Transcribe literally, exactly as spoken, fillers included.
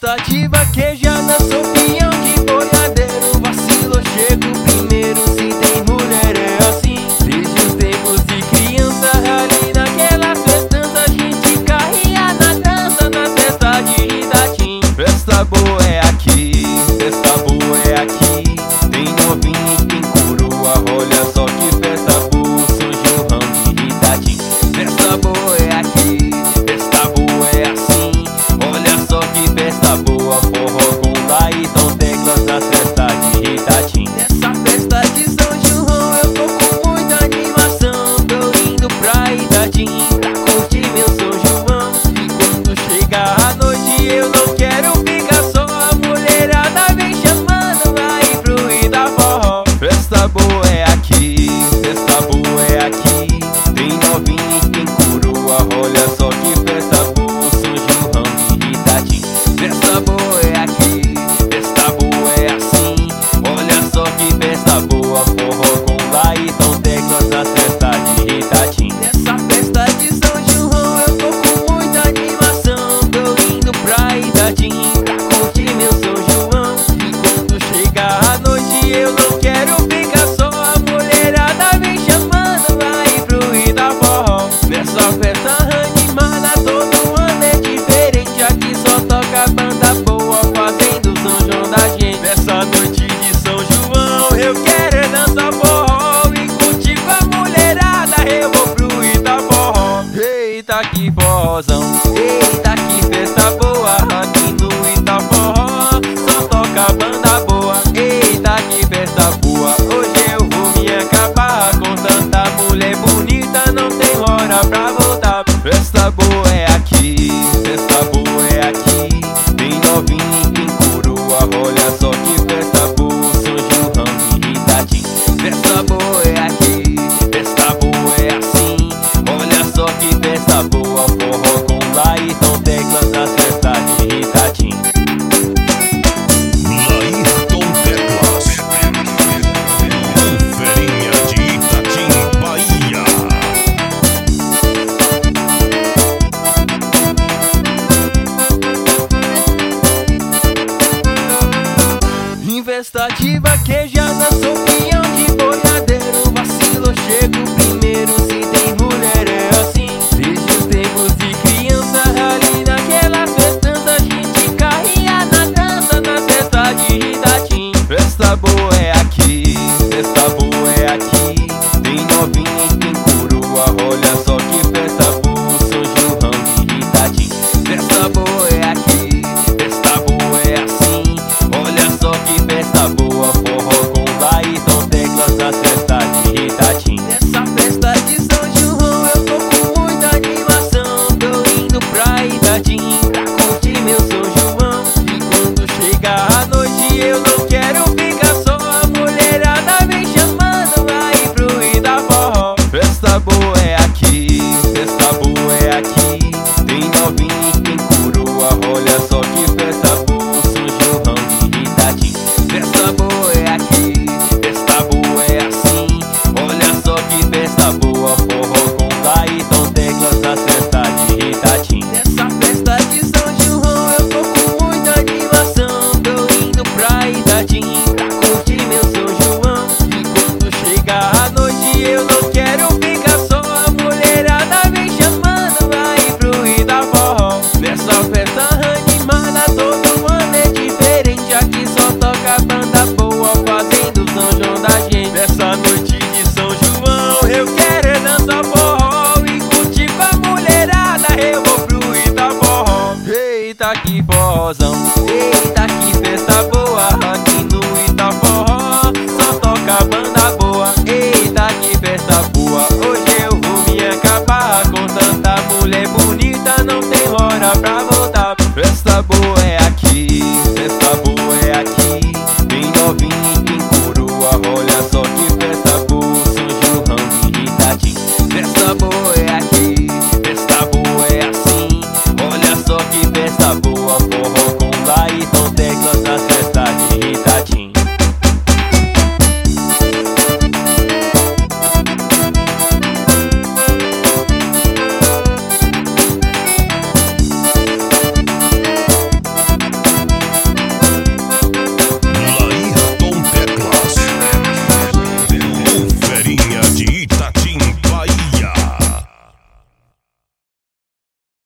festa de vaquejada, sou peão de boiadeiro. Vacilo, chego primeiro, se tem mulher é assim. Desde os tempos de criança, ali naquelas festanças, a gente carria na dança, nas festas de Itatim. Festa boa é aqui, festa boa é aqui. Tem novinho e tem coroa, olha só que festa boa, São João de Itatim. Festa boa é aqui, festa boa é assim. Olha só que festa boa, forró com Laíton Teclas nas festas de Itatim. Nessa festa de São João eu tô com muita animação. Tô indo pra Itatim pra curtir meu São João. E quando chegar a noite eu não quero ficar só. A mulherada vem chamando aí pro Ita Forró. Festa boa é aqui, festa boa é aqui. Tem novinho e tem coroa, olha só que festa boa, São João de Itatim. Festa boa é aqui, festa boa é assim. Olha só que festa boa, forró com Laíton Teclas nas festas de Itatim. Nessa festa de São João eu tô com muita animação. Tô indo pra Itatim pra curtir meu São João. E quando chegar a noite eu não quero ficar só. A mulherada vem chamando, vai pro Ita Forró. Nessa festa animada todo ano é diferente. Aqui só toca banda boa fazendo São João da gente. Nessa noite de São João eu quero é dançar forró e curtir com a mulherada. Eu vou pro Ita Forró. Eita que forrozão, eita que festa boa. Aqui no Ita Forró só toca banda boa. Eita que festa boa, hoje eu vou me acabar. Com tanta mulher bonita não tem hora pra voltar. Festa boa é aqui, festa boa é aqui. Tem novinho e tem coroa, olha só que festa boa, São João de Itatim. Festa boa é aqui, festa boa é assim. Olha só que festa boa, forró com Laíton Teclas nas festas de Itatim. Laíton Teclas, Ferinha de Itatim, Bahia. Em festa de vaquejada, sou peão de boiadeiro. Vacilo, chego primeiro, se tem mulher é assim. Desde os tempos de criança, ali naquelas festanças, a gente carria na dança, nas festas de Itatim. Festa boa é aqui, festa boa é aqui. Tem novinho e tem coroa, olha só que festa boa, São João de Itatim. Festa boa é aqui, festa boa é assim. Olha só que festa boa, forró com Laíton Teclas nas festas de Itatim. Nessa festa de São João eu tô com muita animação. Tô indo pra Itatim pra curtir meu São João. E quando chegar a noite eu não quero ficar só. A mulherada vem chamando aí pro Ita Forró. Festa boa é aqui, festa boa é aqui. Tem novinho e tem coroa, olha só que festa boa, São João de Itatim. Festa boa é aqui, festa boa é assim. Olha só que festa boa, forró com Laíton Teclas nas festas de Itatim. Nessa festa de São João eu tô com muita animação. Tô indo pra Itatim pra curtir meu São João. E quando chegar a noite eu não quero ficar só. A mulherada vem chamando, vai pro Ita Forró. Nessa festa animada todo ano é diferente. Aqui só toca banda boa fazendo São João da gente. Nessa noite de São João eu quero é dançar forró e curtir com a mulherada. Eu vou pro Ita Forró. Eita que forrozão, eita que festa boa. Aqui no Ita Forró só toca banda boa. Eita que festa boa, hoje eu vou me acabar com